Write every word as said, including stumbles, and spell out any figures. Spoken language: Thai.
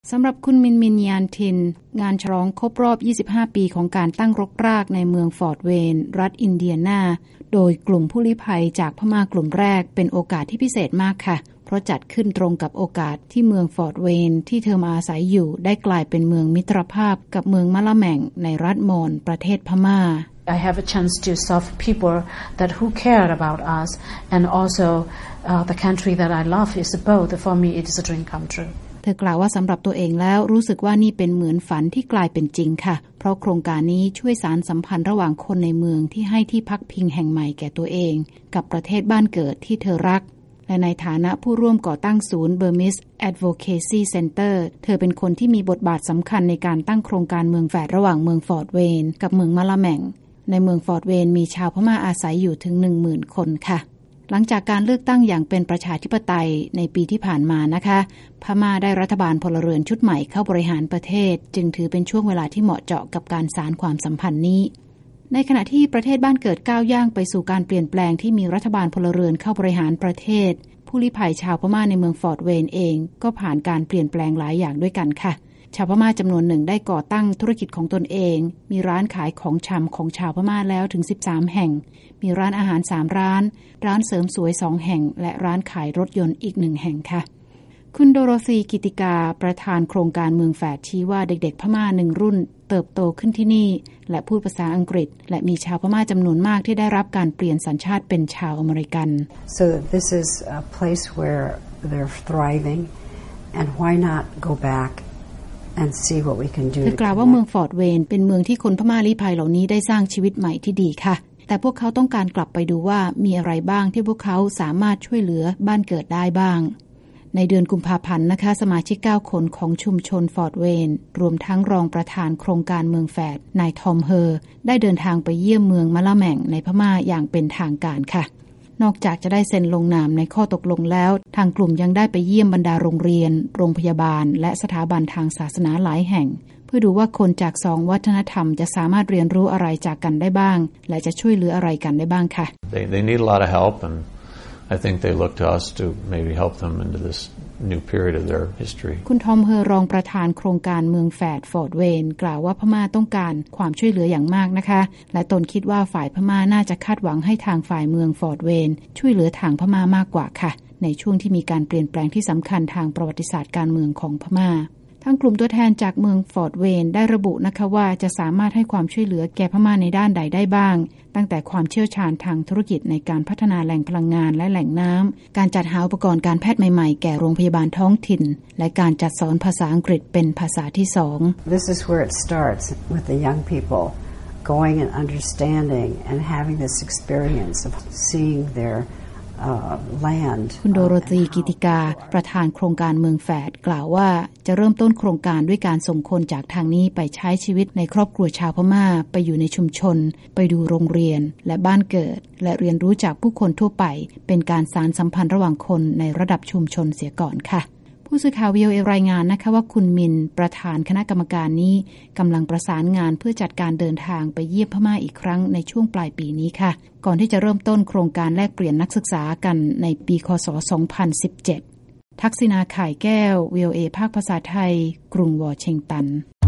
สำหรับคุณมินมินยานทินงานฉลองครบรอบยี่สิบห้าปีของการตั้งรกรากในเมืองฟอร์ตเวนรัฐอินเดียนาโดยกลุ่มผู้ลี้ภัยจากพม่ากลุ่มแรกเป็นโอกาสที่พิเศษมากค่ะเพราะจัดขึ้นตรงกับโอกาสที่เมืองฟอร์ตเวนที่เธอมาอาศัยอยู่ได้กลายเป็นเมืองมิตรภาพกับเมืองมะละแม่งในรัฐมอญประเทศพม่า I have a chance to serve people that who care about us and also uh, the country that I love is both for me it is a dream come true เธอกล่าวว่าสำหรับตัวเองแล้วรู้สึกว่านี่เป็นเหมือนฝันที่กลายเป็นจริงค่ะเพราะโครงการนี้ช่วยสานสัมพันธ์ระหว่างคนในเมืองที่ให้ที่พักพิงแห่งใหม่แก่ตัวเองกับประเทศบ้านเกิดที่เธอรักและในฐานะผู้ร่วมก่อตั้งศูนย์ Burmese Advocacy Center เธอเป็นคนที่มีบทบาทสำคัญในการตั้งโครงการเมืองแฝดระหว่างเมืองฟอร์ตเวนกับเมืองมะละแม่งในเมืองฟอร์ตเวนมีชาวพม่าอาศัยอยู่ถึง หนึ่งหมื่น คนค่ะหลังจากการเลือกตั้งอย่างเป็นประชาธิปไตยในปีที่ผ่านมานะคะพม่าได้รัฐบาลพลเรือนชุดใหม่เข้าบริหารประเทศจึงถือเป็นช่วงเวลาที่เหมาะเจาะกับการสานความสัมพันธ์นี้ในขณะที่ประเทศบ้านเกิดก้าวย่างไปสู่การเปลี่ยนแปลงที่มีรัฐบาลพลเรือนเข้าบริหารประเทศผู้ลี้ภัยชาวพม่าในเมืองฟอร์ตเวนเองก็ผ่านการเปลี่ยนแปลงหลายอย่างด้วยกันค่ะชาวพม่าจำนวนหนึ่งได้ก่อตั้งธุรกิจของตนเองมีร้านขายของชำของชาวพม่าแล้วถึงสิบสามแห่งมีร้านอาหารสามร้านร้านเสริมสวยสองแห่งและร้านขายรถยนต์อีกหนึ่งแห่งค่ะคุณโดโรธีกิติกาประธานโครงการเมืองแฝดชี้ว่าเด็กๆพม่าหนึ่งรุ่นเติบโตขึ้นที่นี่และพูดภาษาอังกฤษและมีชาวพม่าจำนวนมากที่ได้รับการเปลี่ยนสัญชาติเป็นชาวอเมริกัน So this is a place where they're thriving and why not go back and see what we can do เธอกล่าวว่าเมืองฟอร์ตเวนเป็นเมืองที่คนพม่าลี้ภัยเหล่านี้ได้สร้างชีวิตใหม่ที่ดีค่ะแต่พวกเขาต้องการกลับไปดูว่ามีอะไรบ้างที่พวกเขาสามารถช่วยเหลือบ้านเกิดได้บ้างในเดือนกุมภาพันธ์นะคะสมาชิกเก้าคนของชุมชนฟอร์ตเวนรวมทั้งรองประธานโครงการเมืองแฝดนายทอมเฮอร์ได้เดินทางไปเยี่ยมเมืองมะละแม่งในพม่าอย่างเป็นทางการค่ะนอกจากจะได้เซ็นลงนามในข้อตกลงแล้วทางกลุ่มยังได้ไปเยี่ยมบรรดาโรงเรียนโรงพยาบาลและสถาบันทางศาสนาหลายแห่งเพื่อดูว่าคนจากสองวัฒนธรรมจะสามารถเรียนรู้อะไรจากกันได้บ้างและจะช่วยเหลืออะไรกันได้บ้างค่ะ They, they need a lot of help and I think they look to us to maybe help them into this new period of their history คุณทอมเฮอร์รองประธานโครงการเมืองแฝดฟอร์ตเวนกล่าวว่าพม่าต้องการความช่วยเหลืออย่างมากนะคะและตนคิดว่าฝ่ายพม่าน่าจะคาดหวังให้ทางฝ่ายเมืองฟอร์ตเวนช่วยเหลือทางพม่ามากกว่าค่ะในช่วงที่มีการเปลี่ยนแปลงที่สำคัญทางประวัติศาสตร์การเมืองของพม่าทางกลุ่มตัวแทนจากเมืองฟอร์ตเวนได้ระบุนะคะว่าจะสามารถให้ความช่วยเหลือแก่พม่าในด้านใดได้บ้างตั้งแต่ความเชี่ยวชาญทางธุรกิจในการพัฒนาแหล่งพลังงานและแหล่งน้ำการจัดหาอุปกรณ์การแพทย์ใหม่ๆแก่โรงพยาบาลท้องถิ่นและการจัดสอนภาษาอังกฤษเป็นภาษาที่สอง This is where it starts with the young people going and understanding and having this experience of seeing their คุณโดโรธีกิติกาประธานโครงการเมืองแฝดกล่าวว่าจะเริ่มต้นโครงการด้วยการส่งคนจากทางนี้ไปใช้ชีวิตในครอบครัวชาวพม่าไปอยู่ในชุมชนไปดูโรงเรียนและบ้านเกิดและเรียนรู้จากผู้คนทั่วไปเป็นการสานสัมพันธ์ระหว่างคนในระดับชุมชนเสียก่อนค่ะผู้สื่อข่าว วี โอ เอ รายงานนะคะว่าคุณมินประธานคณะกรรมการนี้กำลังประสานงานเพื่อจัดการเดินทางไปเยี่ยมพม่าอีกครั้งในช่วงปลายปีนี้ค่ะก่อนที่จะเริ่มต้นโครงการแลกเปลี่ยนนักศึกษากันในปีค.ศ. สองพันสิบเจ็ดทักษิณา ข่ายแก้ว วี โอ เอ ภาคภาษาไทยกรุงวอชิงตัน